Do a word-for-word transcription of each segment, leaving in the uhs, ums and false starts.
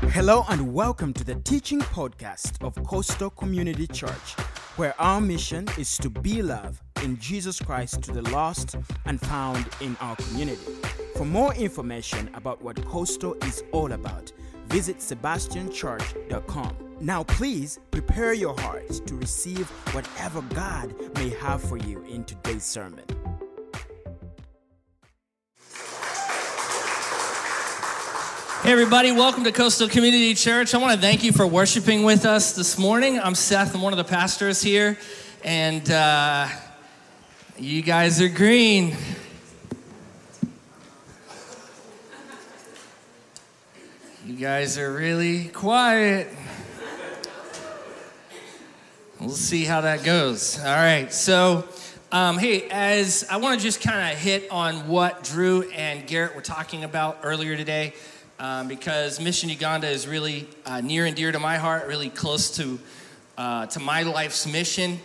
Hello and welcome to the teaching podcast of Coastal Community Church, where our mission is to be love in Jesus Christ to the lost and found in our community. For more information about what Coastal is all about, visit sebastian church dot com. Now please prepare your hearts to receive whatever God may have for you in today's sermon. Hey everybody, welcome to Coastal Community Church. I want to thank you for worshiping with us this morning. I'm Seth, I'm one of the pastors here, and uh, you guys are green. You guys are really quiet. We'll see how that goes. All right, so um, hey, as I want to just kind of hit on what Drew and Garrett were talking about earlier today. Um, because Mission Uganda is really uh, near and dear to my heart, really close to uh, to my life's mission.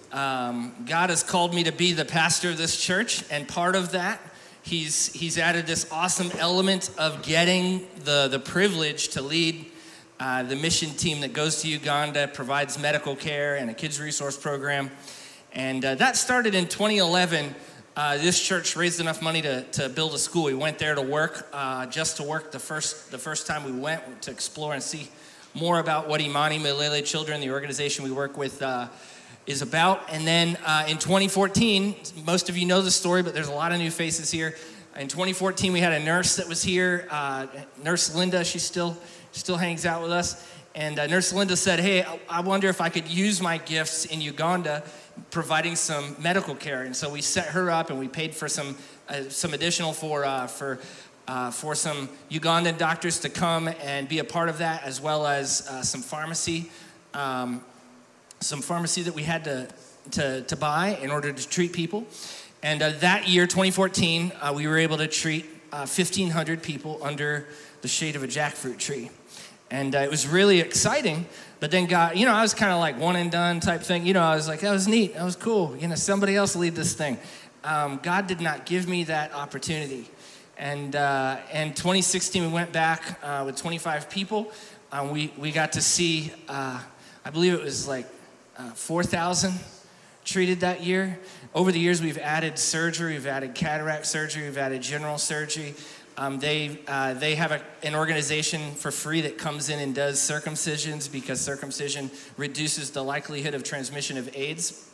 Um, God has called me to be the pastor of this church, and part of that, he's he's added this awesome element of getting the, the privilege to lead uh, the mission team that goes to Uganda, provides medical care and a kids resource program. And uh, that started in twenty eleven. Uh, this church raised enough money to, to build a school. We went there to work, uh, just to work the first the first time we went to explore and see more about what Imani Milele Children, the organization we work with, uh, is about. And then uh, in twenty fourteen, most of you know the story, but there's a lot of new faces here. In twenty fourteen, we had a nurse that was here, uh, Nurse Linda. She still still hangs out with us. And uh, Nurse Linda said, hey, I, I wonder if I could use my gifts in Uganda providing some medical care. And so we set her up and we paid for some uh, some additional for uh, for uh, for some Ugandan doctors to come and be a part of that, as well as uh, some pharmacy, um, some pharmacy that we had to, to to buy in order to treat people. And uh, that year, twenty fourteen, uh, we were able to treat uh, fifteen hundred people under the shade of a jackfruit tree. And uh, it was really exciting, but then God, you know, I was kind of like one and done type thing. You know, I was like, that was neat, that was cool. You know, somebody else lead this thing. Um, God did not give me that opportunity. And uh, in twenty sixteen, we went back uh, with twenty-five people. Um, we, we got to see, uh, I believe it was like uh, four thousand treated that year. Over the years, we've added surgery, we've added cataract surgery, we've added general surgery. Um, they uh, they have a, an organization for free that comes in and does circumcisions, because circumcision reduces the likelihood of transmission of AIDS.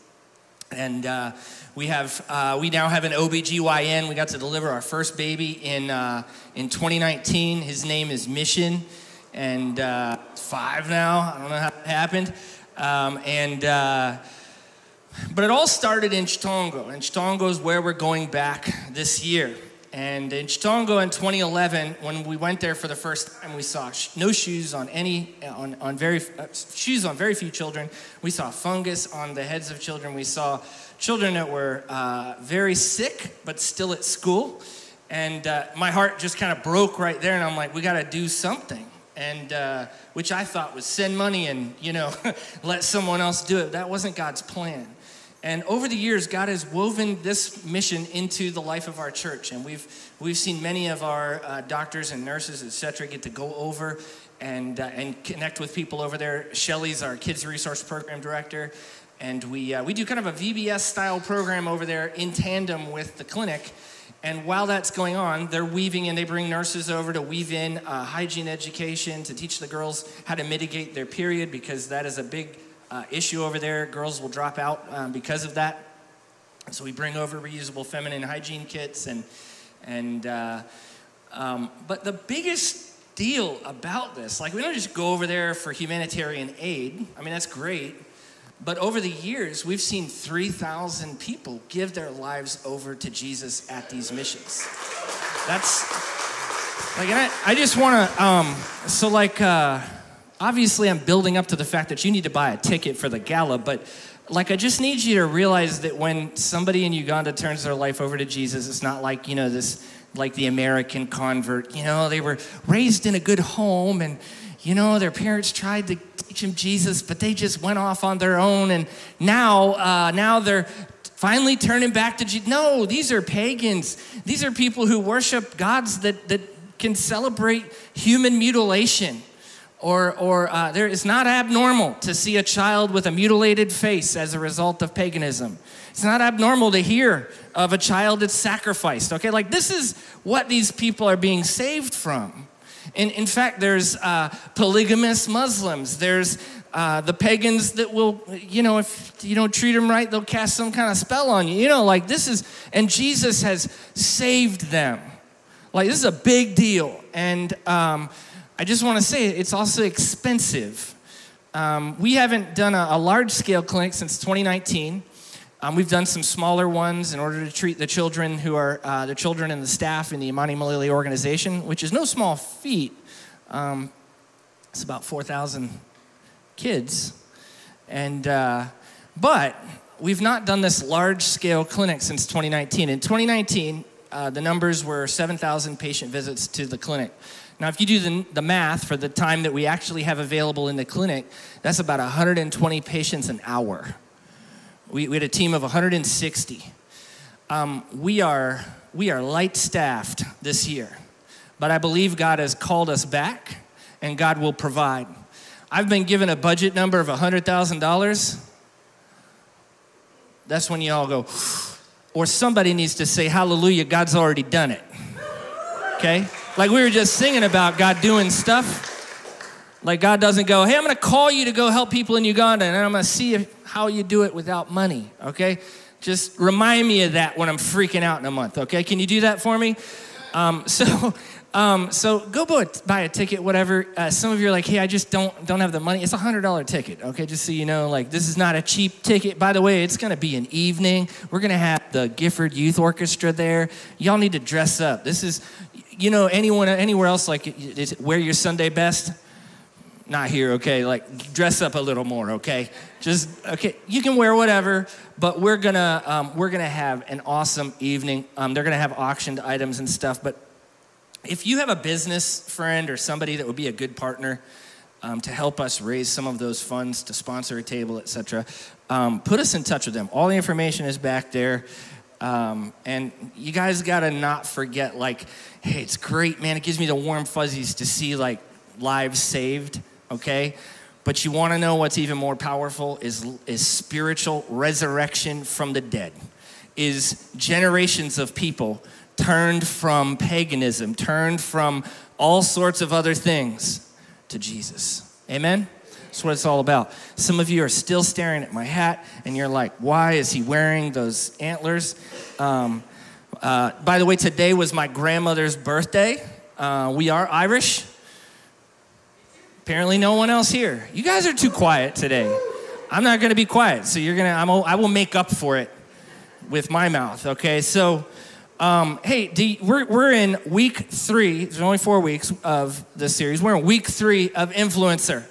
And uh, we have uh, we now have an O B G Y N. We got to deliver our first baby in uh, in twenty nineteen. His name is Mission, and uh, five now. I don't know how it happened. Um, and uh, but it all started in Chitongo, and Chitongo is where we're going back this year. And in Chitongo in twenty eleven, when we went there for the first time, we saw sh- no shoes on any, on, on very, uh, shoes on very few children. We saw fungus on the heads of children. We saw children that were uh, very sick, but still at school. And uh, my heart just kind of broke right there. And I'm like, we got to do something. And uh, which I thought was send money and, you know, let someone else do it. That wasn't God's plan. And over the years, God has woven this mission into the life of our church. And we've we've seen many of our uh, doctors and nurses, et cetera, get to go over and uh, and connect with people over there. Shelly's our kids resource program director. And we uh, we do kind of a V B S style program over there in tandem with the clinic. And while that's going on, they're weaving in, they bring nurses over to weave in uh, hygiene education, to teach the girls how to mitigate their period, because that is a big Uh, issue over there. Girls will drop out um, because of that. So we bring over reusable feminine hygiene kits, and and uh, um, but the biggest deal about this, like, we don't just go over there for humanitarian aid. I mean, that's great, but over the years, we've seen three thousand people give their lives over to Jesus at these missions. That's like, and I, I just want to, um, so like. Uh, Obviously, I'm building up to the fact that you need to buy a ticket for the gala, but like, I just need you to realize that when somebody in Uganda turns their life over to Jesus, it's not like, you know, this, like the American convert. You know, they were raised in a good home, and, you know, their parents tried to teach them Jesus, but they just went off on their own, and now, uh, now they're finally turning back to Jesus. No, these are pagans. These are people who worship gods that, that can celebrate human mutilation. Or, or uh, there is not abnormal to see a child with a mutilated face as a result of paganism. It's not abnormal to hear of a child that's sacrificed, okay? Like, this is what these people are being saved from. In, in fact, there's uh, polygamous Muslims. There's uh, the pagans that will, you know, if you don't treat them right, they'll cast some kind of spell on you. You know, like, this is, and Jesus has saved them. Like, this is a big deal. And, um, I just want to say it's also expensive. Um, we haven't done a, a large-scale clinic since twenty nineteen. Um, we've done some smaller ones in order to treat the children who are uh, the children and the staff in the Imani Malili organization, which is no small feat. Um, it's about four thousand kids, and uh, but we've not done this large-scale clinic since twenty nineteen. In twenty nineteen, uh, the numbers were seven thousand patient visits to the clinic. Now, if you do the, the math for the time that we actually have available in the clinic, that's about one hundred twenty patients an hour. We, we had a team of one hundred sixty. Um, we are we are light-staffed this year, but I believe God has called us back, and God will provide. I've been given a budget number of one hundred thousand dollars. That's when you all go, or somebody needs to say, hallelujah, God's already done it, okay? Like we were just singing about God doing stuff. Like God doesn't go, hey, I'm going to call you to go help people in Uganda, and I'm going to see if, how you do it without money, okay? Just remind me of that when I'm freaking out in a month, okay? Can you do that for me? Um, so um, so go buy a, buy a ticket, whatever. Uh, some of you are like, hey, I just don't don't have the money. It's a one hundred dollars ticket, okay? Just so you know, like this is not a cheap ticket. By the way, it's going to be an evening. We're going to have the Gifford Youth Orchestra there. Y'all need to dress up. This is... You know, anyone, anywhere else, like, is it wear your Sunday best? Not here, okay? Like, dress up a little more, okay? Just, okay, you can wear whatever, but we're gonna, um, we're gonna have an awesome evening. Um, they're gonna have auctioned items and stuff, but if you have a business friend or somebody that would be a good partner um, to help us raise some of those funds to sponsor a table, et cetera, um, put us in touch with them. All the information is back there. Um, and you guys gotta not forget, like, hey, it's great, man. It gives me the warm fuzzies to see, like, lives saved, okay? But you wanna know what's even more powerful is, is spiritual resurrection from the dead, is generations of people turned from paganism, turned from all sorts of other things to Jesus. Amen? That's what it's all about. Some of you are still staring at my hat, and you're like, why is he wearing those antlers? Um, uh, by the way, today was my grandmother's birthday. Uh, we are Irish. Apparently no one else here. You guys are too quiet today. I'm not going to be quiet, so you're gonna. I'm, I will make up for it with my mouth, okay? So, um, hey, do you, we're, we're in week three. There's only four weeks of this series. We're in week three of Influencer.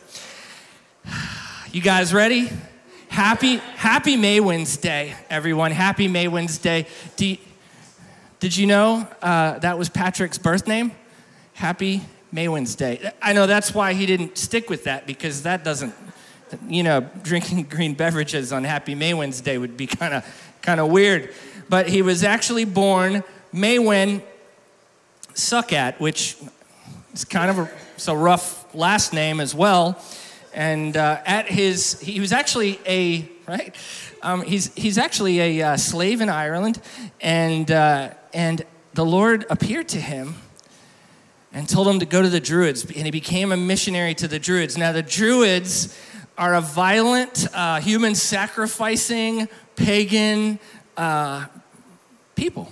You guys ready? Happy Happy May Wednesday, everyone. Happy May Wednesday. Do you, did you know uh, that was Patrick's birth name? Happy May Wednesday. I know that's why he didn't stick with that, because that doesn't, you know, drinking green beverages on Happy May Wednesday would be kind of kind of weird. But he was actually born Maywen Succat, which is kind of a, it's a rough last name as well. And uh, at his, he was actually a, right? Um, he's he's actually a uh, slave in Ireland, and uh, and the Lord appeared to him and told him to go to the Druids, and he became a missionary to the Druids. Now the Druids are a violent, uh, human sacrificing, pagan uh, people,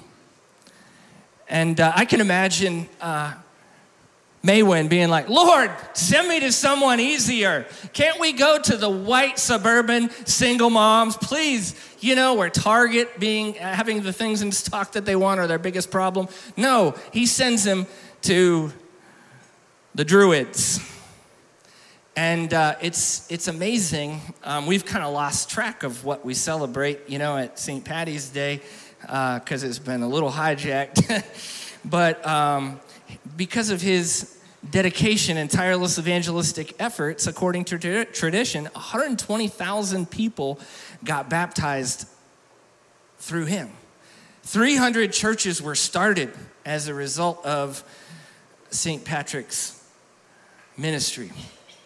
and uh, I can imagine. Uh, Maywen being like, Lord, send me to someone easier. Can't we go to the white suburban single moms? Please, you know, where Target being having the things in stock that they want are their biggest problem. No, he sends him to the Druids. And uh, it's it's amazing. Um, we've kind of lost track of what we celebrate, you know, at Saint Patty's Day, because uh, it's been a little hijacked. But um, because of his dedication and tireless evangelistic efforts, according to tra- tradition, one hundred twenty thousand people got baptized through him. three hundred churches were started as a result of Saint Patrick's ministry.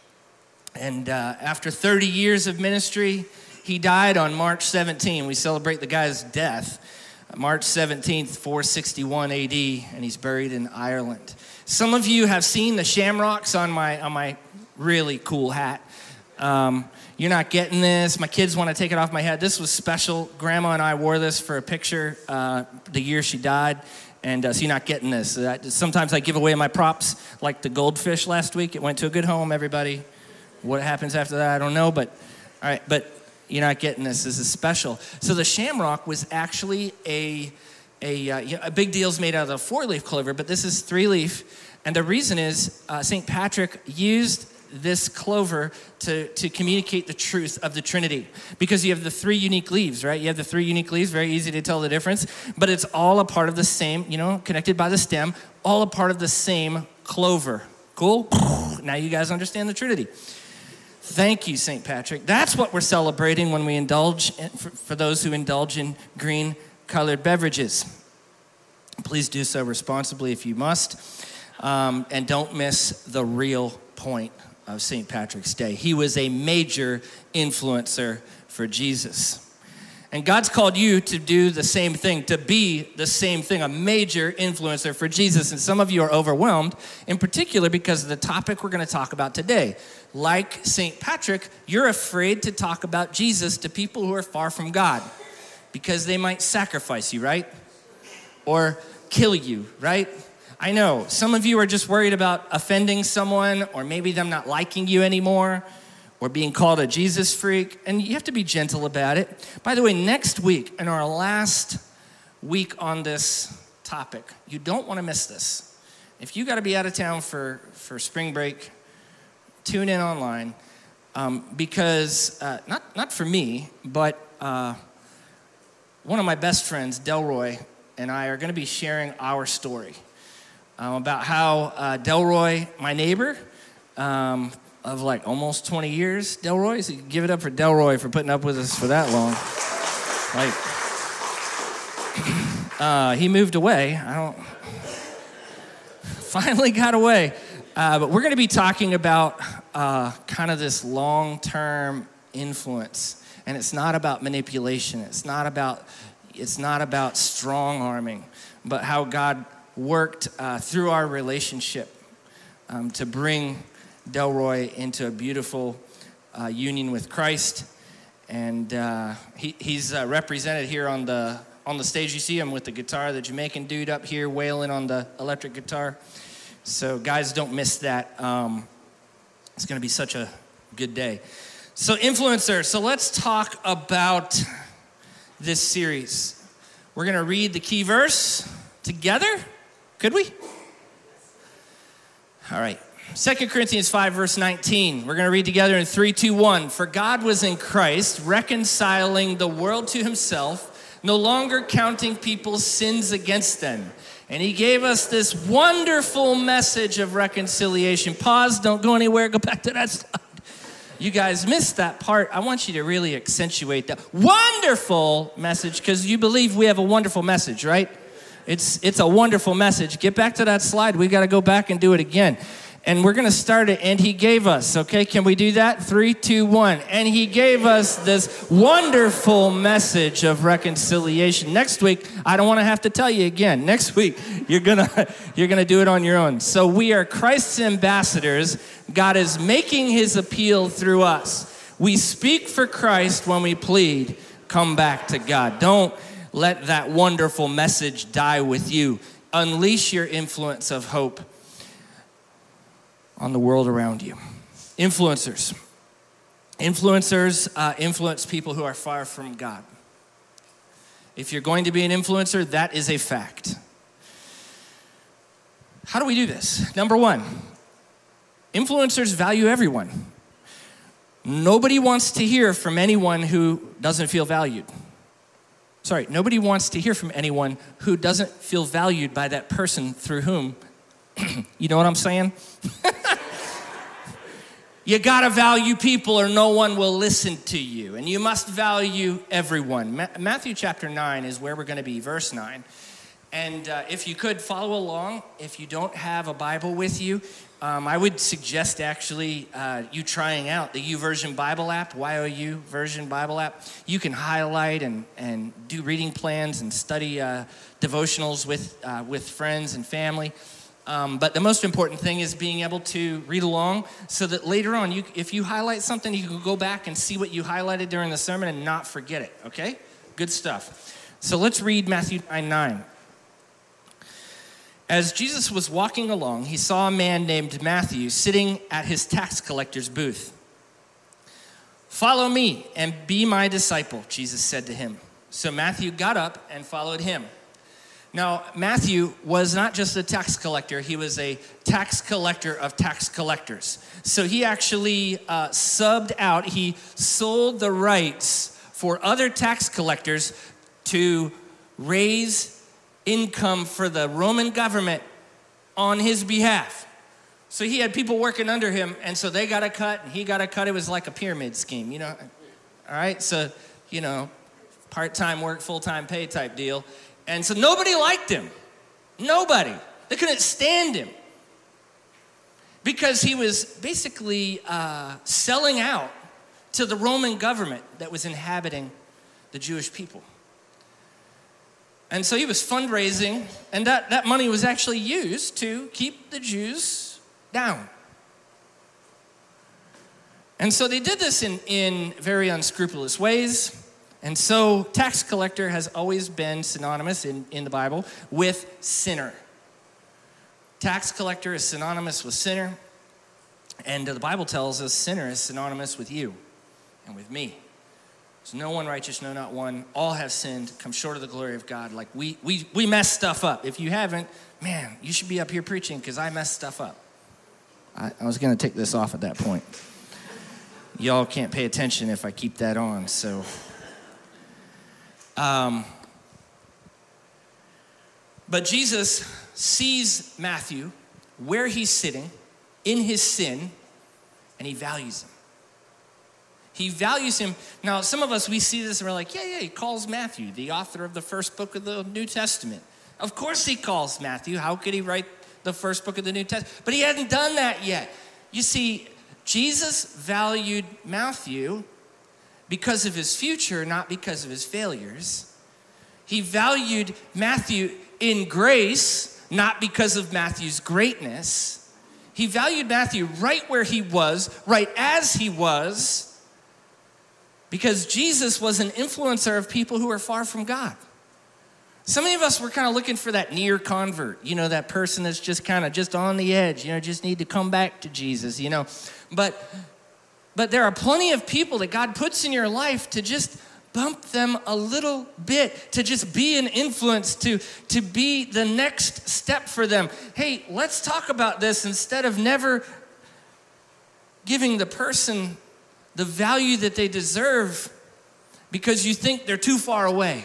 And uh, after thirty years of ministry, he died on March seventeenth. We celebrate the guy's death, March seventeenth, four sixty-one A D, and he's buried in Ireland. Some of you have seen the shamrocks on my on my really cool hat. Um, you're not getting this. My kids want to take it off my head. This was special. Grandma and I wore this for a picture uh, the year she died. And uh, so you're not getting this. Uh, sometimes I give away my props, like the goldfish last week. It went to a good home, everybody. What happens after that, I don't know. But, all right, but you're not getting this. This is special. So the shamrock was actually a, a, uh, you know, a big deal's made out of a four-leaf clover, but this is three-leaf. And the reason is uh, Saint Patrick used this clover to, to communicate the truth of the Trinity. Because you have the three unique leaves, right? You have the three unique leaves, very easy to tell the difference. But it's all a part of the same, you know, connected by the stem, all a part of the same clover. Cool? Now you guys understand the Trinity. Thank you, Saint Patrick. That's what we're celebrating when we indulge, in, for, for those who indulge in green-colored beverages. Please do so responsibly if you must. Um, and don't miss the real point of Saint Patrick's Day. He was a major influencer for Jesus. And God's called you to do the same thing, to be the same thing, a major influencer for Jesus. And some of you are overwhelmed, in particular because of the topic we're going to talk about today. Like Saint Patrick, you're afraid to talk about Jesus to people who are far from God because they might sacrifice you, right? Or kill you, right? I know, some of you are just worried about offending someone or maybe them not liking you anymore or being called a Jesus freak, and you have to be gentle about it. By the way, next week, in our last week on this topic, you don't want to miss this. If you got to be out of town for, for spring break, tune in online um, because, uh, not, not for me, but uh, one of my best friends, Delroy, and I are going to be sharing our story. Um, about how uh, Delroy, my neighbor, um, of like almost twenty years, Delroy, so you give it up for Delroy for putting up with us for that long. Like, uh, he moved away. I don't, finally got away. Uh, but we're going to be talking about uh, kind of this long-term influence. And it's not about manipulation. It's not about, it's not about strong-arming, but how God worked uh, through our relationship um, to bring Delroy into a beautiful uh, union with Christ. And uh, he, he's uh, represented here on the on the stage. You see him with the guitar, the Jamaican dude up here wailing on the electric guitar. So guys, don't miss that. Um, it's going to be such a good day. So influencer, so let's talk about this series. We're going to read the key verse together. Could we? All right. Second Corinthians five, verse nineteen. We're going to read together in three, two, one. For God was in Christ, reconciling the world to himself, no longer counting people's sins against them. And he gave us this wonderful message of reconciliation. Pause, don't go anywhere, go back to that slide. You guys missed that part. I want you to really accentuate that wonderful message because you believe we have a wonderful message, right? It's it's a wonderful message. Get back to that slide. We got to go back and do it again. And we're going to start it. And he gave us, okay? Can we do that? Three, two, one. And he gave us this wonderful message of reconciliation. Next week, I don't want to have to tell you again. Next week, you're going to you're going to do it on your own. So we are Christ's ambassadors. God is making his appeal through us. We speak for Christ when we plead, come back to God. Don't let that wonderful message die with you. Unleash your influence of hope on the world around you. Influencers. Influencers uh, influence people who are far from God. If you're going to be an influencer, that is a fact. How do we do this? Number one, influencers value everyone. Nobody wants to hear from anyone who doesn't feel valued. Sorry, nobody wants to hear from anyone who doesn't feel valued by that person through whom, you know what I'm saying? You gotta value people or no one will listen to you. And you must value everyone. Ma- Matthew chapter nine is where we're gonna be, verse nine. And uh, if you could follow along, if you don't have a Bible with you, Um, I would suggest actually uh, you trying out the YouVersion Bible app, Y O U Version Bible app. You can highlight and, and do reading plans and study uh, devotionals with, uh, with friends and family. Um, but the most important thing is being able to read along so that later on, you, if you highlight something, you can go back and see what you highlighted during the sermon and not forget it, okay? Good stuff. So let's read Matthew nine nine. As Jesus was walking along, he saw a man named Matthew sitting at his tax collector's booth. "Follow me and be my disciple," Jesus said to him. So Matthew got up and followed him. Now, Matthew was not just a tax collector, he was a tax collector of tax collectors. So he actually uh, subbed out, he sold the rights for other tax collectors to raise income for the Roman government on his behalf. So he had people working under him, and so they got a cut, and he got a cut. It was like a pyramid scheme, you know? All right, so, you know, part-time work, full-time pay type deal. And so nobody liked him. Nobody. They couldn't stand him because he was basically uh, selling out to the Roman government that was inhabiting the Jewish people. And so he was fundraising, and that, that money was actually used to keep the Jews down. And so they did this in, in very unscrupulous ways. And so tax collector has always been synonymous in, in the Bible with sinner. Tax collector is synonymous with sinner. And the Bible tells us sinner is synonymous with you and with me. There's no one righteous, no, not one. All have sinned, come short of the glory of God. Like we we we mess stuff up. If you haven't, man, you should be up here preaching because I messed stuff up. I, I was going to take this off at that point. Y'all can't pay attention if I keep that on. So, um, but Jesus sees Matthew where he's sitting in his sin, and he values him. He values him. Now, some of us, we see this and we're like, yeah, yeah, he calls Matthew, the author of the first book of the New Testament. Of course he calls Matthew. How could he write the first book of the New Testament? But he hadn't done that yet. You see, Jesus valued Matthew because of his future, not because of his failures. He valued Matthew in grace, not because of Matthew's greatness. He valued Matthew right where he was, right as he was, because Jesus was an influencer of people who are far from God. Some of us were kind of looking for that near convert, you know, that person that's just kind of just on the edge, you know, just need to come back to Jesus, you know. But, but there are plenty of people that God puts in your life to just bump them a little bit, to just be an influence, to, to be the next step for them. Hey, let's talk about this instead of never giving the person the value that they deserve because you think they're too far away.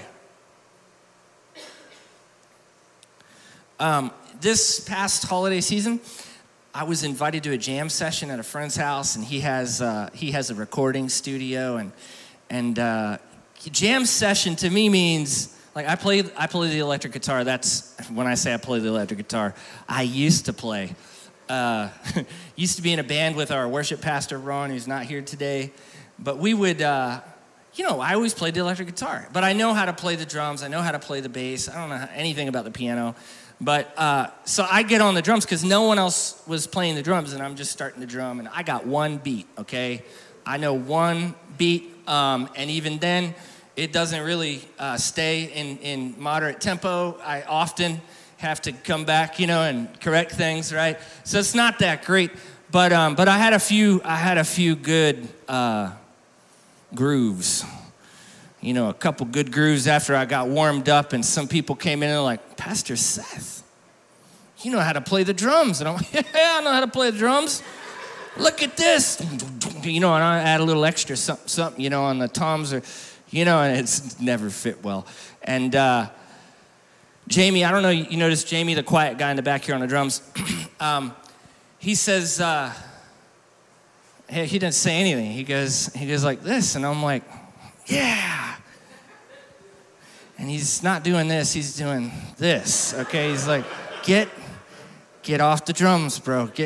Um, this past holiday season, I was invited to a jam session at a friend's house, and he has uh, he has a recording studio, and and uh, jam session to me means like I play I play the electric guitar. That's when I say I play the electric guitar. I used to play. Uh, used to be in a band with our worship pastor, Ron, who's not here today. But we would, uh, you know, I always played the electric guitar. But I know how to play the drums. I know how to play the bass. I don't know anything about the piano. But uh, so I get on the drums because no one else was playing the drums, and I'm just starting to drum. And I got one beat, okay? I know one beat, um, and even then, it doesn't really uh, stay in, in moderate tempo. I often have to come back, you know, and correct things, right? So it's not that great, but um, but I had a few, I had a few good uh, grooves, you know, a couple good grooves after I got warmed up, and some people came in and were like, Pastor Seth, you know how to play the drums, and I'm like, yeah, I know how to play the drums. Look at this, you know, and I add a little extra something, something, you know, on the toms, or, you know, and it's never fit well, and. uh Jamie, I don't know, you noticed Jamie, the quiet guy in the back here on the drums. um, he says, uh, hey, he didn't say anything. He goes, he goes like this, and I'm like, yeah. And he's not doing this, he's doing this, okay? He's like, get, get off the drums, bro. Get,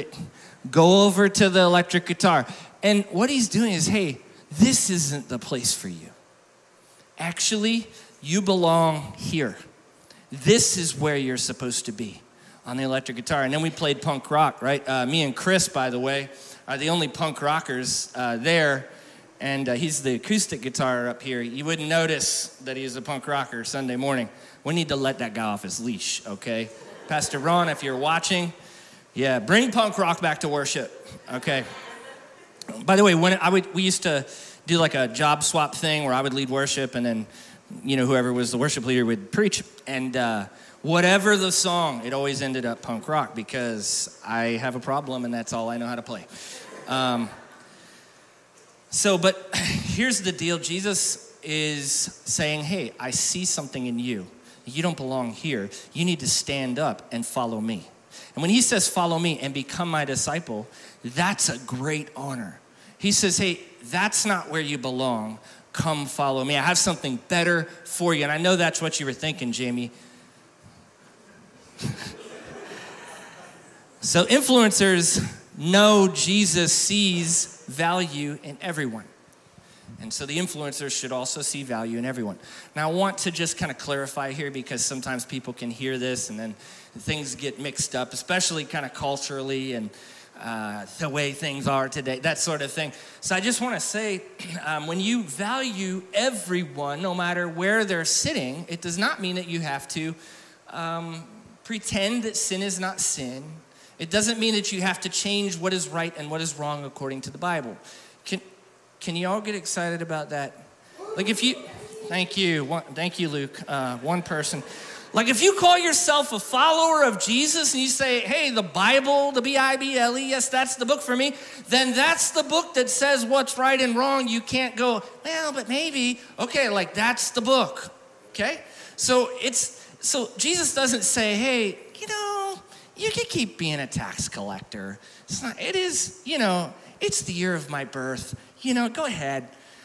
Go over to the electric guitar. And what he's doing is, hey, this isn't the place for you. Actually, you belong here. This is where you're supposed to be, on the electric guitar. And then we played punk rock, right? Uh, me and Chris, by the way, are the only punk rockers uh, there. And uh, he's the acoustic guitar up here. You wouldn't notice that he's a punk rocker Sunday morning. We need to let that guy off his leash, okay? Pastor Ron, if you're watching, yeah, bring punk rock back to worship, okay? By the way, when I would, we used to do like a job swap thing where I would lead worship, and then, you know, whoever was the worship leader would preach. And uh, whatever the song, it always ended up punk rock because I have a problem and that's all I know how to play. Um, so, but here's the deal. Jesus is saying, hey, I see something in you. You don't belong here. You need to stand up and follow me. And when he says, follow me and become my disciple, that's a great honor. He says, hey, that's not where you belong. Come follow me. I have something better for you. And I know that's what you were thinking, Jamie. So influencers know Jesus sees value in everyone. And so the influencers should also see value in everyone. Now I want to just kind of clarify here because sometimes people can hear this and then things get mixed up, especially kind of culturally and uh, the way things are today, that sort of thing. So I just want to say, um, when you value everyone, no matter where they're sitting, it does not mean that you have to um, pretend that sin is not sin. It doesn't mean that you have to change what is right and what is wrong according to the Bible. Can Can you all get excited about that? Like if you, thank you, one, thank you, Luke, uh, one person. Like if you call yourself a follower of Jesus and you say, hey, the Bible, the B I B L E, yes, that's the book for me, then that's the book that says what's right and wrong. You can't go, well, but maybe, okay, like that's the book, okay? So it's, so Jesus doesn't say, hey, you know, you can keep being a tax collector. It's not, it is, you know, it's the year of my birth. You know, go ahead.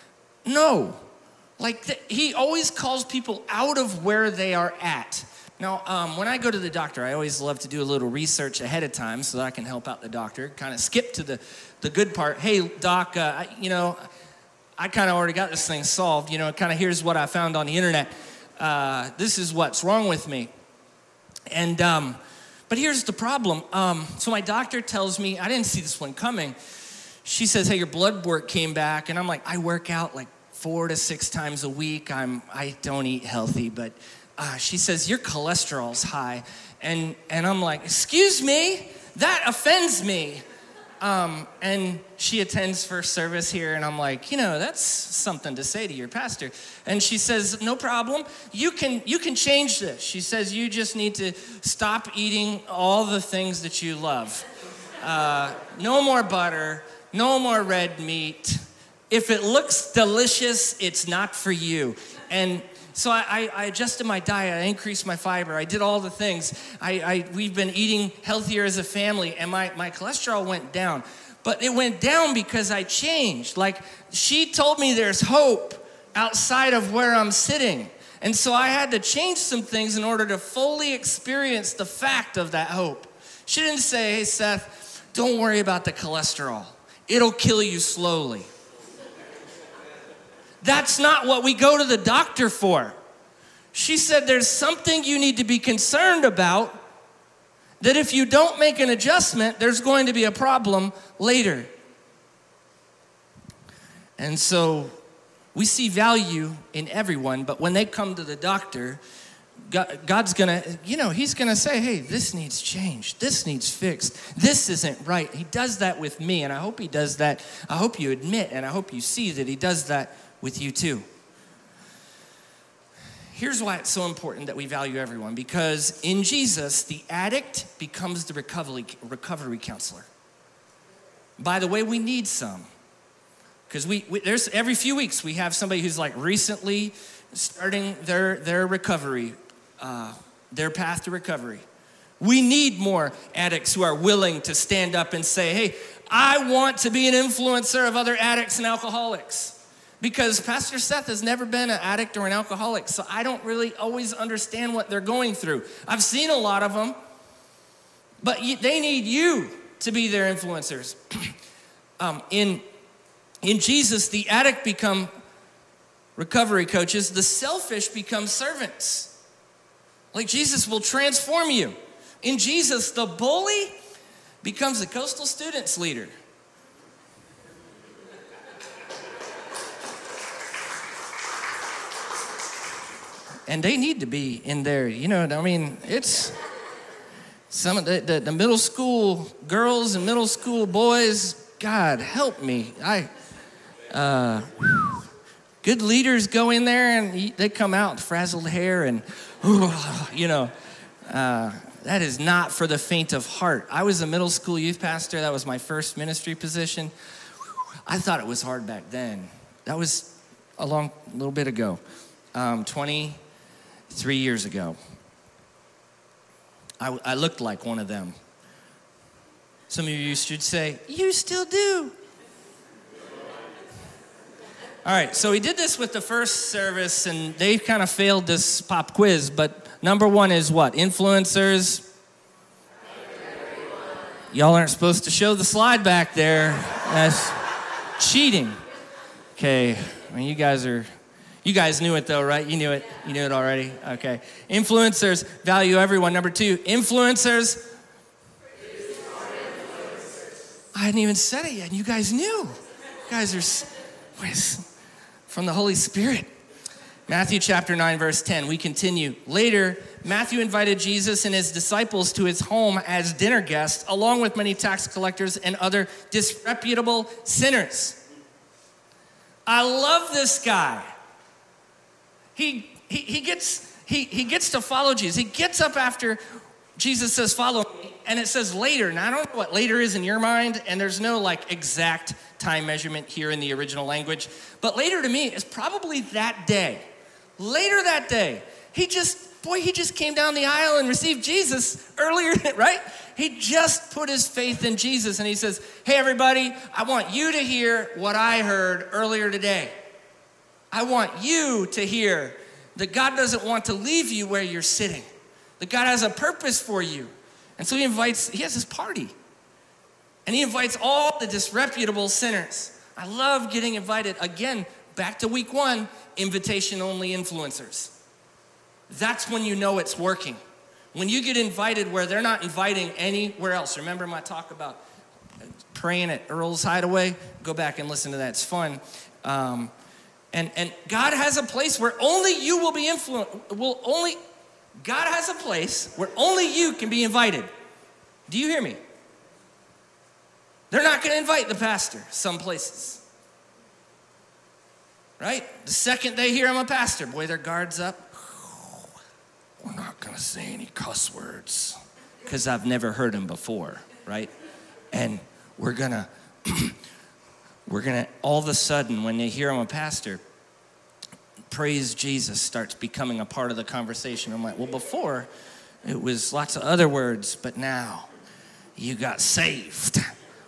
No. Like, the, he always calls people out of where they are at. Now, um, when I go to the doctor, I always love to do a little research ahead of time so that I can help out the doctor. Kind of skip to the, the good part. Hey, doc, uh, I, you know, I kind of already got this thing solved. You know, kind of here's what I found on the internet. Uh, this is what's wrong with me. And, um, but here's the problem. Um, so my doctor tells me, I didn't see this one coming. She says, hey, your blood work came back. And I'm like, I work out like four to six times a week. I'm, I don't eat healthy. But uh, she says, your cholesterol's high. And, and I'm like, excuse me? That offends me. Um, and she attends first service here. And I'm like, you know, that's something to say to your pastor. And she says, no problem. You can, you can change this. She says, you just need to stop eating all the things that you love. Uh, no more butter. No more red meat. If it looks delicious, it's not for you. And so I, I, I adjusted my diet. I increased my fiber. I did all the things. I, I, we've been eating healthier as a family, and my, my cholesterol went down. But it went down because I changed. Like, she told me there's hope outside of where I'm sitting. And so I had to change some things in order to fully experience the fact of that hope. She didn't say, hey, Seth, don't worry about the cholesterol. It'll kill you slowly. That's not what we go to the doctor for. She said there's something you need to be concerned about, that if you don't make an adjustment, there's going to be a problem later. And so we see value in everyone, but when they come to the doctor, God, God's gonna, you know, he's gonna say, hey, this needs change. This needs fixed. This isn't right. He does that with me, and I hope he does that. I hope you admit, and I hope you see that he does that with you too. Here's why it's so important that we value everyone, because in Jesus, the addict becomes the recovery, recovery counselor. By the way, we need some, because we, we there's every few weeks we have somebody who's like recently starting their, their recovery, uh, their path to recovery. We need more addicts who are willing to stand up and say, hey, I want to be an influencer of other addicts and alcoholics. Because Pastor Seth has never been an addict or an alcoholic, so I don't really always understand what they're going through. I've seen a lot of them, but they need you. to be their influencers. um, in, in Jesus, the addict become recovery coaches. The selfish become servants. Like Jesus will transform you. In Jesus, the bully becomes the Coastal Students leader. And they need to be in there, you know what I mean? It's some of the, the, the middle school girls and middle school boys, God help me. I, uh, good leaders go in there and they come out with frazzled hair and, you know, uh, that is not for the faint of heart. I was a middle school youth pastor. That was my first ministry position. I thought it was hard back then. That was a long, little bit ago, um, twenty-three years ago. I, I looked like one of them. Some of you should say, you still do. All right, so we did this with the first service, and they kind of failed this pop quiz, but number one is what? Influencers. Y'all aren't supposed to show the slide back there. That's cheating. Okay, I mean, you guys are, you guys knew it though, right? You knew it, you knew it already. Okay. Influencers value everyone. Number two, influencers. I hadn't even said it yet, and you guys knew. You guys are from the Holy Spirit. Matthew chapter nine, verse ten, we continue. Later, Matthew invited Jesus and his disciples to his home as dinner guests, along with many tax collectors and other disreputable sinners. I love this guy. He, he, he, gets, he, he gets to follow Jesus. He gets up after Jesus says, follow me, and it says later. Now, I don't know what later is in your mind, and there's no like exact time measurement here in the original language, but later to me is probably that day. Later that day, he just, boy, he just came down the aisle and received Jesus earlier, right? He just put his faith in Jesus, and he says, hey, everybody, I want you to hear what I heard earlier today. I want you to hear that God doesn't want to leave you where you're sitting, that God has a purpose for you. And so he invites, he has this party, and he invites all the disreputable sinners. I love getting invited. Again, back to week one, invitation-only influencers. That's when you know it's working. When you get invited where they're not inviting anywhere else. Remember my talk about praying at Earl's Hideaway? Go back and listen to that. It's fun. Um, and, and God has a place where only you will be influenced. Will only, God has a place where only you can be invited. Do you hear me? They're not going to invite the pastor some places. Right? The second they hear I'm a pastor, boy, their guard's up. We're not going to say any cuss words because I've never heard them before, right? And we're going to, we're going to, all of a sudden, when they hear I'm a pastor, praise Jesus starts becoming a part of the conversation. I'm like, well, before it was lots of other words, but now you got saved.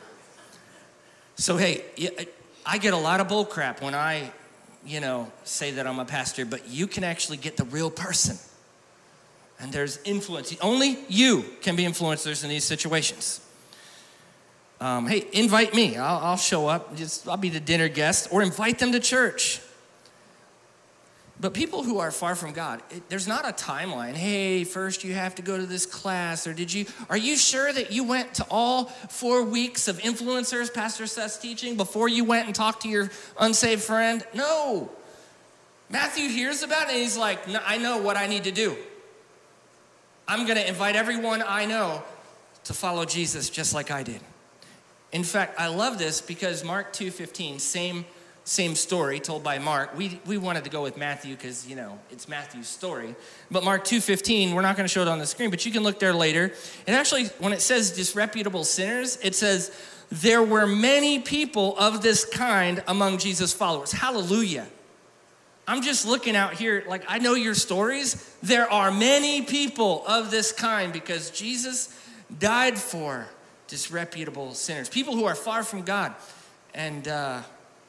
So, hey, I get a lot of bull crap when I, you know, say that I'm a pastor, but you can actually get the real person. And there's influence. Only you can be influencers in these situations. Um, hey, invite me. I'll, I'll show up. Just, I'll be the dinner guest, or invite them to church. But people who are far from God, it, there's not a timeline. Hey, first you have to go to this class, or did you, are you sure that you went to all four weeks of influencers, Pastor Seth's teaching, before you went and talked to your unsaved friend? No. Matthew hears about it, and he's like, no, I know what I need to do. I'm going to invite everyone I know to follow Jesus just like I did. In fact, I love this because Mark two fifteen, same Same story told by Mark. We we wanted to go with Matthew because, you know, it's Matthew's story. But Mark two fifteen, we're not going to show it on the screen, but you can look there later. And actually, when it says disreputable sinners, it says, there were many people of this kind among Jesus' followers. Hallelujah. I'm just looking out here, like, I know your stories. There are many people of this kind because Jesus died for disreputable sinners, people who are far from God. And, uh,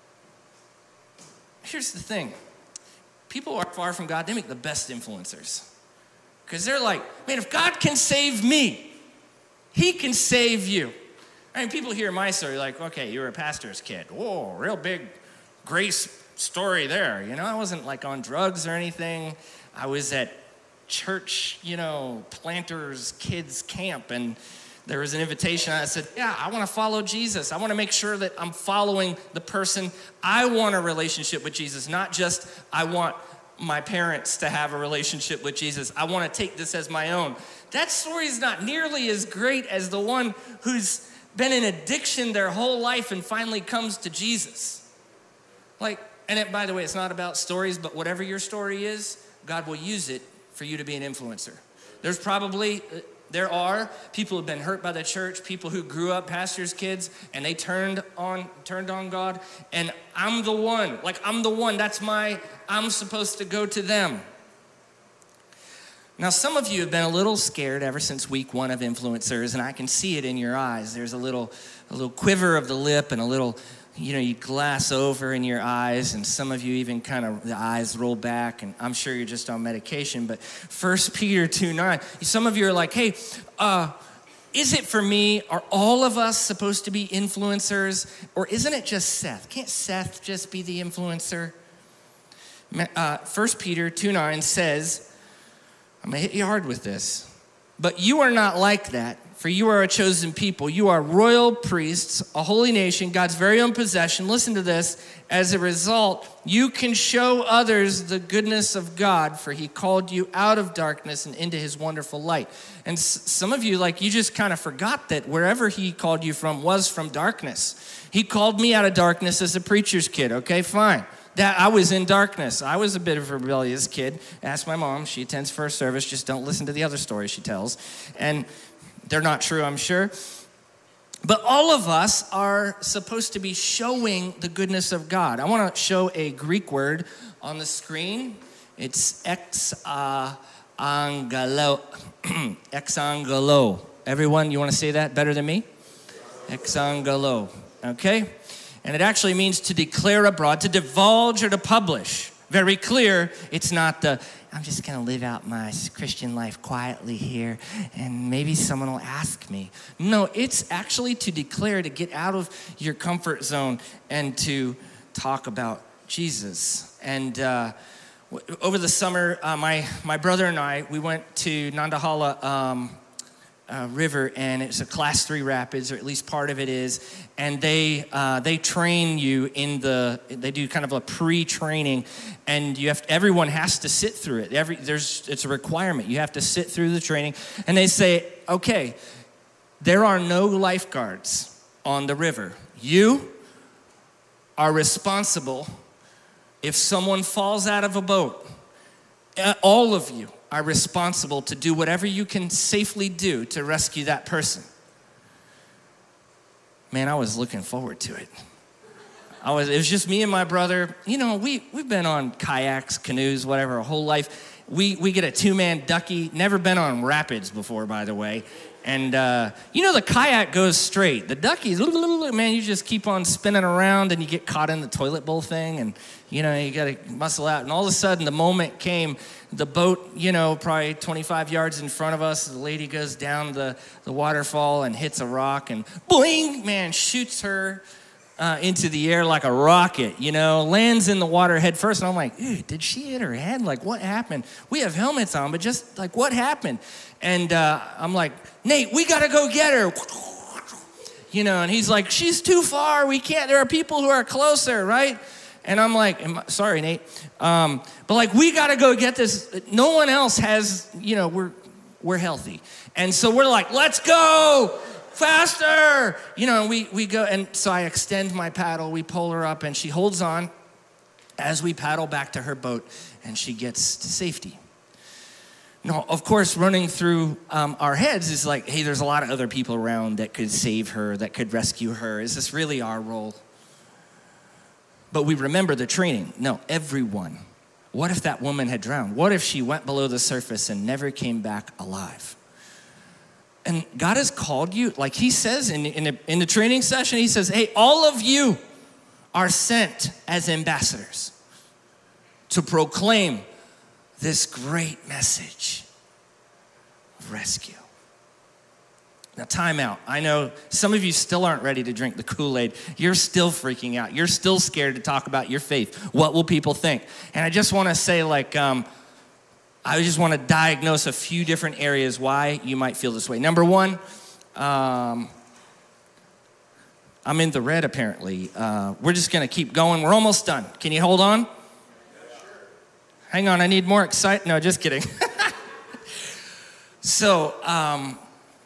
here's the thing. People who are far from God, they make the best influencers. Because they're like, man, if God can save me, he can save you. I mean, people hear my story like, okay, you were a pastor's kid. Whoa, real big grace story there. You know, I wasn't like on drugs or anything. I was at church, you know, planters kids camp, and there was an invitation. I said, yeah, I want to follow Jesus. I want to make sure that I'm following the person. I want a relationship with Jesus, not just I want my parents to have a relationship with Jesus. I want to take this as my own. That story is not nearly as great as the one who's been in addiction their whole life and finally comes to Jesus. Like, and it, by the way, it's not about stories, but whatever your story is, God will use it for you to be an influencer. There's probably, there are people who've been hurt by the church, people who grew up pastors' kids, and they turned on, turned on God. And I'm the one, like I'm the one, that's my, I'm supposed to go to them. Now, some of you have been a little scared ever since week one of influencers, and I can see it in your eyes. There's a little, a little quiver of the lip and a little, you know, you glass over in your eyes, and some of you even kind of, the eyes roll back, and I'm sure you're just on medication. But First Peter two nine, some of you are like, hey, uh, is it for me? Are all of us supposed to be influencers? Or isn't it just Seth? Can't Seth just be the influencer? Uh, First Peter two nine says, I'm going to hit you hard with this, but you are not like that. For you are a chosen people. You are royal priests, a holy nation, God's very own possession. Listen to this. As a result, you can show others the goodness of God, for he called you out of darkness and into his wonderful light. And s- some of you, like, you just kind of forgot that wherever he called you from was from darkness. He called me out of darkness as a preacher's kid. Okay, fine. That I was in darkness. I was a bit of a rebellious kid. Ask my mom. She attends first service. Just don't listen to the other stories she tells. And they're not true, I'm sure. But all of us are supposed to be showing the goodness of God. I want to show a Greek word on the screen. It's exangelo. Exangelo. Everyone, you want to say that better than me? Exangelo. Okay? And it actually means to declare abroad, to divulge or to publish. Very clear, it's not the, I'm just going to live out my Christian life quietly here, and maybe someone will ask me. No, it's actually to declare, to get out of your comfort zone and to talk about Jesus. And uh, w- over the summer, uh, my, my brother and I, we went to Nantahala um, uh, River, and it's a class three rapids, or at least part of it is, and they uh, they train you in the, they do kind of a pre-training, and you have, everyone has to sit through it. Every, there's, it's a requirement. You have to sit through the training, and they say, okay, there are no lifeguards on the river. You are responsible if someone falls out of a boat. All of you are responsible to do whatever you can safely do to rescue that person. Man, I was looking forward to it. I was, it was just me and my brother. You know, we, we've been on kayaks, canoes, whatever, our whole life. We, we get a two-man ducky. Never been on rapids before, by the way. And, uh, you know, the kayak goes straight. The duckies, man, you just keep on spinning around and you get caught in the toilet bowl thing. And, you know, you got to muscle out. And all of a sudden, the moment came, the boat, you know, probably twenty-five yards in front of us, the lady goes down the, the waterfall and hits a rock and boing, man, shoots her uh, into the air like a rocket, you know, lands in the water head first. And I'm like, dude, did she hit her head? Like, what happened? We have helmets on, but just like, what happened? And uh, I'm like, Nate, we got to go get her. You know, and he's like, she's too far. We can't. There are people who are closer, right? And I'm like, sorry, Nate. Um, but like, we got to go get this. No one else has, you know, we're we're healthy. And so we're like, let's go faster. You know, and we, we go. And so I extend my paddle. We pull her up and she holds on as we paddle back to her boat and she gets to safety. No, of course, running through um, our heads is like, hey, there's a lot of other people around that could save her, that could rescue her. Is this really our role? But we remember the training. No, everyone. What if that woman had drowned? What if she went below the surface and never came back alive? And God has called you, like he says in, in, a, in the training session, he says, hey, all of you are sent as ambassadors to proclaim this great message of rescue. Now, time out. I know some of you still aren't ready to drink the Kool-Aid. You're still freaking out. You're still scared to talk about your faith. What will people think? And I just want to say, like, um, I just want to diagnose a few different areas why you might feel this way. Number one, um, I'm in the red, apparently. Uh, we're just going to keep going. We're almost done. Can you hold on? Hang on, I need more excite. No, just kidding. so, um...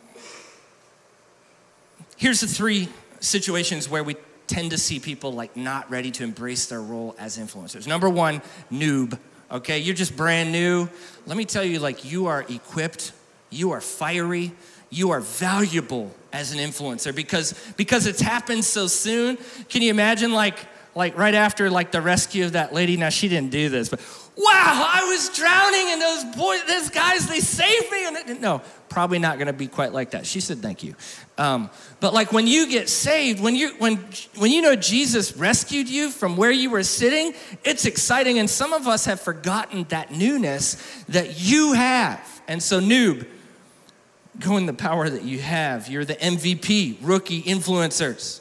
here's the three situations where we tend to see people like not ready to embrace their role as influencers. Number one, noob, okay? You're just brand new. Let me tell you, like, you are equipped, you are fiery, you are valuable as an influencer because, because it's happened so soon. Can you imagine, like, like right after like the rescue of that lady? Now, she didn't do this, but wow, I was drowning and those boys, those guys, they saved me. And it, no, probably not gonna be quite like that. She said thank you. Um, but like when you get saved, when you when when you know Jesus rescued you from where you were sitting, it's exciting. And some of us have forgotten that newness that you have. And so noob, go in the power that you have. You're the M V P, rookie influencers.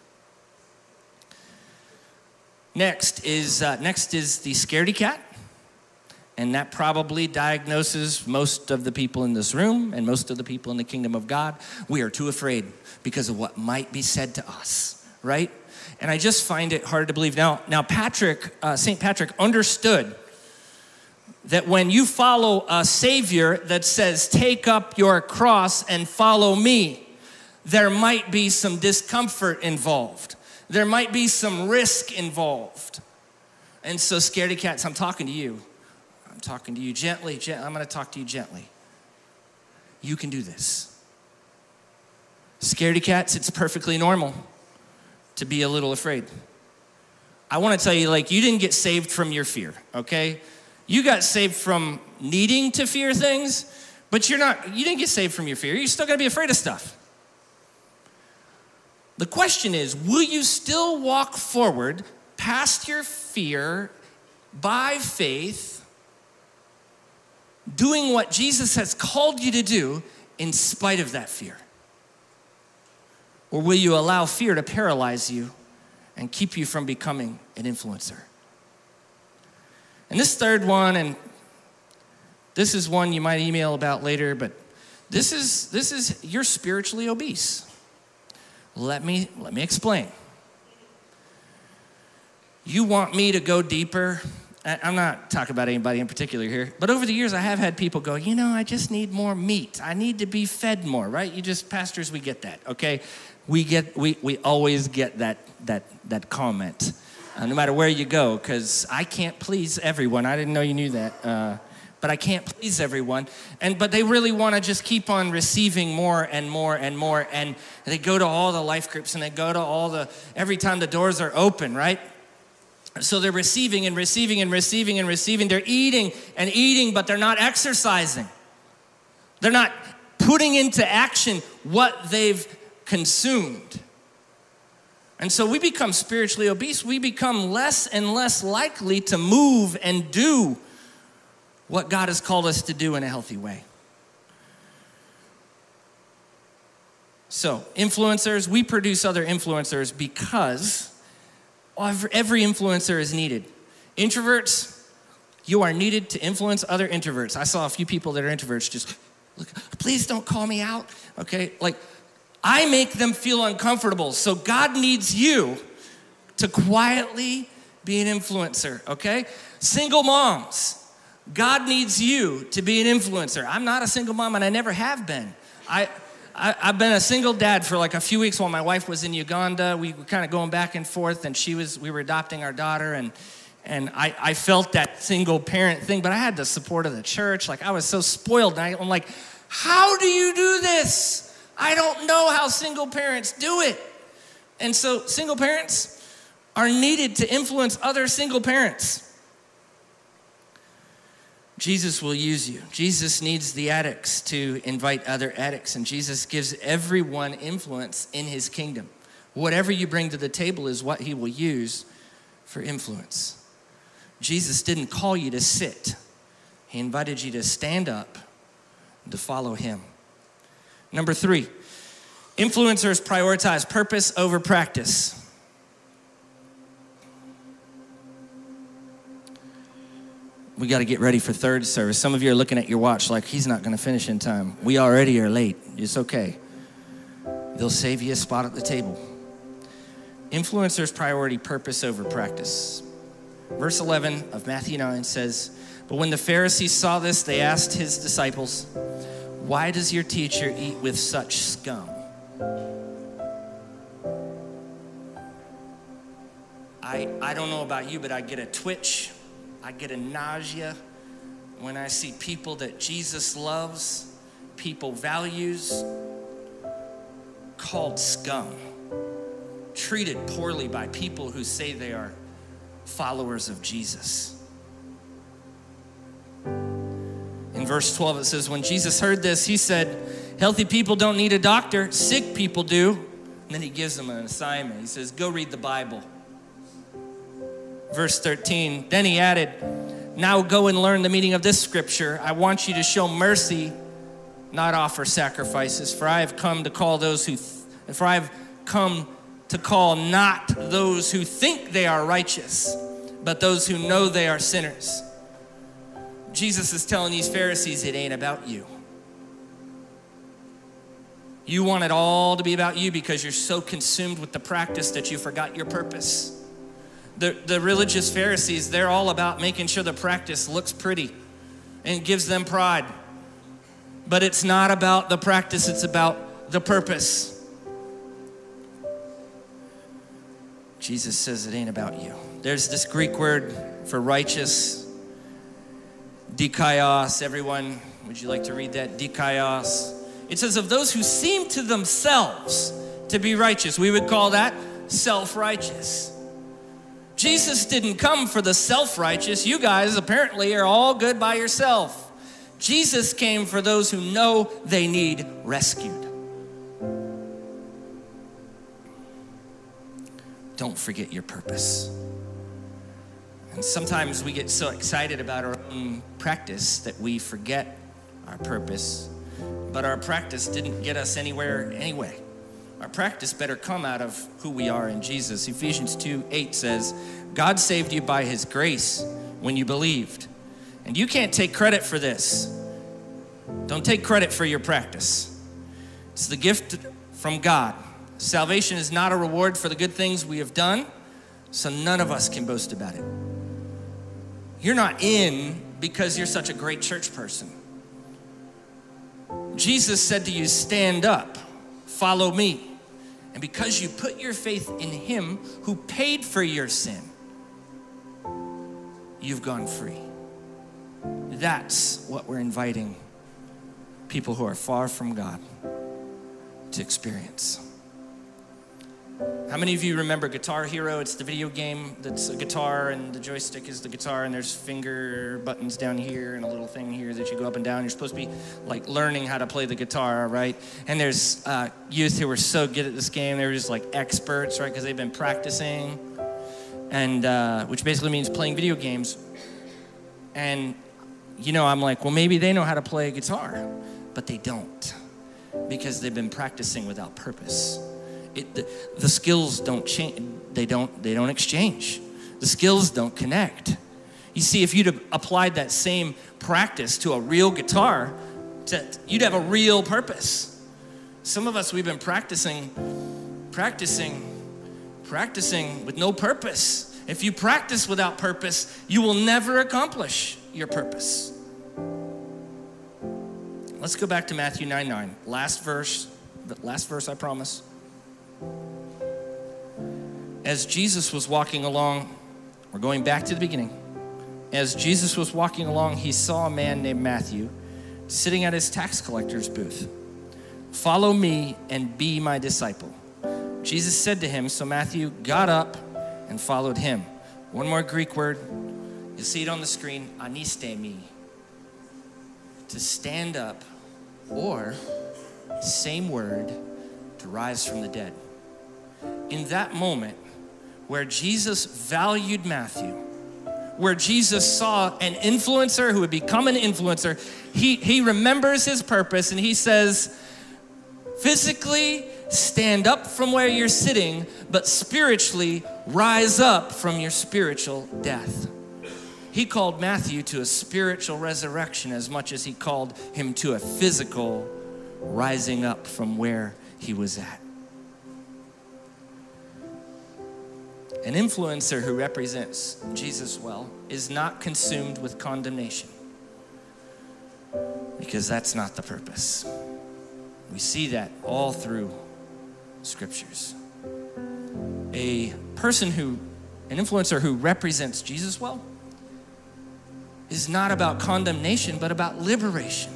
Next is uh, next is the scaredy cat. And that probably diagnoses most of the people in this room and most of the people in the kingdom of God. We are too afraid because of what might be said to us, right? And I just find it hard to believe. Now, now Patrick, uh, Saint Patrick understood that when you follow a Savior that says, take up your cross and follow me, there might be some discomfort involved. There might be some risk involved. And so, scaredy cats, I'm talking to you. I'm talking to you gently. Gent- I'm going to talk to you gently. You can do this. Scaredy cats, it's perfectly normal to be a little afraid. I want to tell you, like, you didn't get saved from your fear, okay? You got saved from needing to fear things, but you're not, you didn't get saved from your fear. You're still going to be afraid of stuff. The question is, will you still walk forward past your fear by faith, doing what Jesus has called you to do in spite of that fear? Or will you allow fear to paralyze you and keep you from becoming an influencer? And this third one, and this is one you might email about later, but this is this is you're spiritually obese. Let me let me explain. You want me to go deeper? I'm not talking about anybody in particular here, but over the years I have had people go, you know, I just need more meat. I need to be fed more, right? You just, pastors, we get that, okay? We get, we we always get that that that comment, uh, no matter where you go, because I can't please everyone. I didn't know you knew that, uh, but I can't please everyone. And but they really want to just keep on receiving more and more and more, and they go to all the life groups and they go to all the every time the doors are open, right? So they're receiving and receiving and receiving and receiving. They're eating and eating, but they're not exercising. They're not putting into action what they've consumed. And so we become spiritually obese. We become less and less likely to move and do what God has called us to do in a healthy way. So, influencers, we produce other influencers because every influencer is needed. Introverts, you are needed to influence other introverts. I saw a few people that are introverts just, look, please don't call me out, okay? Like, I make them feel uncomfortable. So God needs you to quietly be an influencer, okay? Single moms, God needs you to be an influencer. I'm not a single mom, and I never have been. I... I, I've been a single dad for like a few weeks while my wife was in Uganda. We were kind of going back and forth, and she was, we were adopting our daughter, and and I, I felt that single parent thing, but I had the support of the church. Like, I was so spoiled, and I, I'm like, how do you do this? I don't know how single parents do it. And so single parents are needed to influence other single parents. Jesus will use you. Jesus needs the addicts to invite other addicts, and Jesus gives everyone influence in his kingdom. Whatever you bring to the table is what he will use for influence. Jesus didn't call you to sit. He invited you to stand up and to follow him. Number three, Influencers prioritize purpose over practice. We got to get ready for third service. Some of you are looking at your watch like, he's not going to finish in time. We already are late. It's okay. They'll save you a spot at the table. Influencers priority purpose over practice. Verse eleven of Matthew nine says, but when the Pharisees saw this, they asked his disciples, why does your teacher eat with such scum? I, I don't know about you, but I get a twitch. I get a nausea when I see people that Jesus loves, people values, called scum, treated poorly by people who say they are followers of Jesus. In verse twelve, it says, when Jesus heard this, he said, healthy people don't need a doctor, sick people do. And then he gives them an assignment. He says, go read the Bible. Verse thirteen, then he added, now go and learn the meaning of this scripture. I want you to show mercy, not offer sacrifices. For I have come to call those who, th- for I have come to call not those who think they are righteous, but those who know they are sinners. Jesus is telling these Pharisees, it ain't about you. You want it all to be about you because you're so consumed with the practice that you forgot your purpose. The, the religious Pharisees, they're all about making sure the practice looks pretty and gives them pride. But it's not about the practice, it's about the purpose. Jesus says it ain't about you. There's this Greek word for righteous, dikaios. Everyone, would you like to read that? Dikaios. It says of those who seem to themselves to be righteous. We would call that self-righteous. Jesus didn't come for the self-righteous. You guys apparently are all good by yourself. Jesus came for those who know they need rescued. Don't forget your purpose. And sometimes we get so excited about our own practice that we forget our purpose. But our practice didn't get us anywhere anyway. Our practice better come out of who we are in Jesus. Ephesians two eight says, God saved you by his grace when you believed. And you can't take credit for this. Don't take credit for your practice. It's the gift from God. Salvation is not a reward for the good things we have done, so none of us can boast about it. You're not in because you're such a great church person. Jesus said to you, stand up. Follow me. And because you put your faith in him who paid for your sin, you've gone free. That's what we're inviting people who are far from God to experience. How many of you remember Guitar Hero? It's the video game that's a guitar and the joystick is the guitar and there's finger buttons down here and a little thing here that you go up and down. You're supposed to be like learning how to play the guitar, right? And there's uh, youth who were so good at this game. They were just like experts, right? Because they've been practicing, and uh, which basically means playing video games. And, you know, I'm like, well, maybe they know how to play a guitar, but they don't because they've been practicing without purpose. It, the, the skills don't change. They don't, they don't exchange. The skills don't connect. You see, if you'd have applied that same practice to a real guitar, to, you'd have a real purpose. Some of us, we've been practicing, practicing, practicing with no purpose. If you practice without purpose, you will never accomplish your purpose. Let's go back to Matthew nine nine. Last verse, the last verse, I promise. As Jesus was walking along, we're going back to the beginning. As Jesus was walking along, he saw a man named Matthew sitting at his tax collector's booth. Follow me and be my disciple. Jesus said to him, so Matthew got up and followed him. One more Greek word. You'll see it on the screen, anistemi. To stand up, or same word, to rise from the dead. In that moment where Jesus valued Matthew, where Jesus saw an influencer who would become an influencer, he, he remembers his purpose and he says, physically, stand up from where you're sitting, but spiritually rise up from your spiritual death. He called Matthew to a spiritual resurrection as much as he called him to a physical rising up from where he was at. An influencer who represents Jesus well is not consumed with condemnation, because that's not the purpose. We see that all through scriptures. A person who, an influencer who represents Jesus well, is not about condemnation, but about liberation.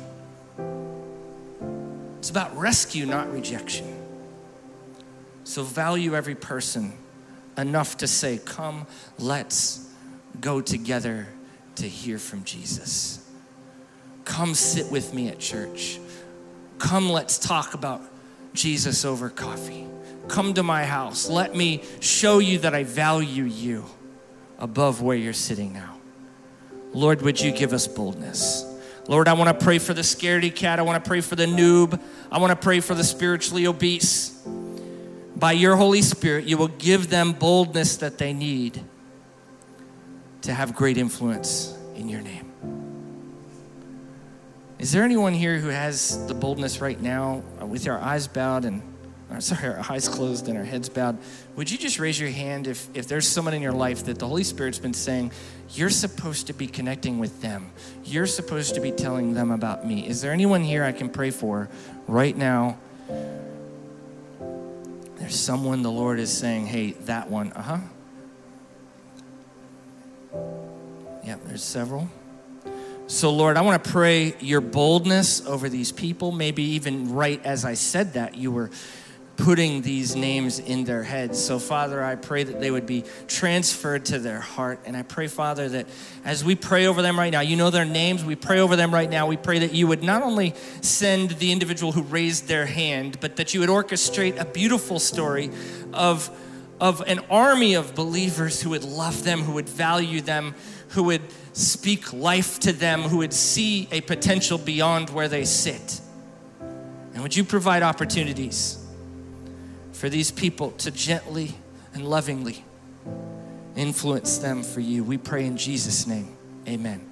It's about rescue, not rejection. So value every person enough to say, come, let's go together to hear from Jesus. Come sit with me at church. Come, let's talk about Jesus over coffee. Come to my house. Let me show you that I value you above where you're sitting now. Lord, would you give us boldness? Lord, I want to pray for the scaredy cat. I want to pray for the noob. I want to pray for the spiritually obese. By your Holy Spirit, you will give them boldness that they need to have great influence in your name. Is there anyone here who has the boldness right now with our eyes bowed and, or sorry, our eyes closed and our heads bowed? Would you just raise your hand if, if there's someone in your life that the Holy Spirit's been saying, you're supposed to be connecting with them. You're supposed to be telling them about me. Is there anyone here I can pray for right now? There's someone the Lord is saying, hey, that one, uh-huh. Yep, there's several. So Lord, I want to pray your boldness over these people. Maybe even right as I said that, you were putting these names in their heads. So Father, I pray that they would be transferred to their heart. And I pray, Father, that as we pray over them right now, you know their names, we pray over them right now. We pray that you would not only send the individual who raised their hand, but that you would orchestrate a beautiful story of, of an army of believers who would love them, who would value them, who would speak life to them, who would see a potential beyond where they sit. And would you provide opportunities for these people to gently and lovingly influence them for you? We pray in Jesus' name, amen.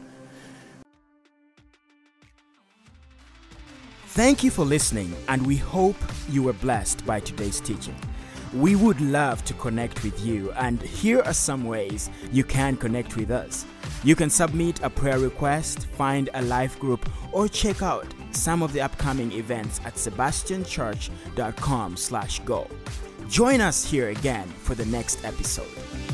Thank you for listening, and we hope you were blessed by today's teaching. We would love to connect with you, and here are some ways you can connect with us. You can submit a prayer request, find a life group, or check out some of the upcoming events at sebastian church dot com slash go. Join us here again for the next episode.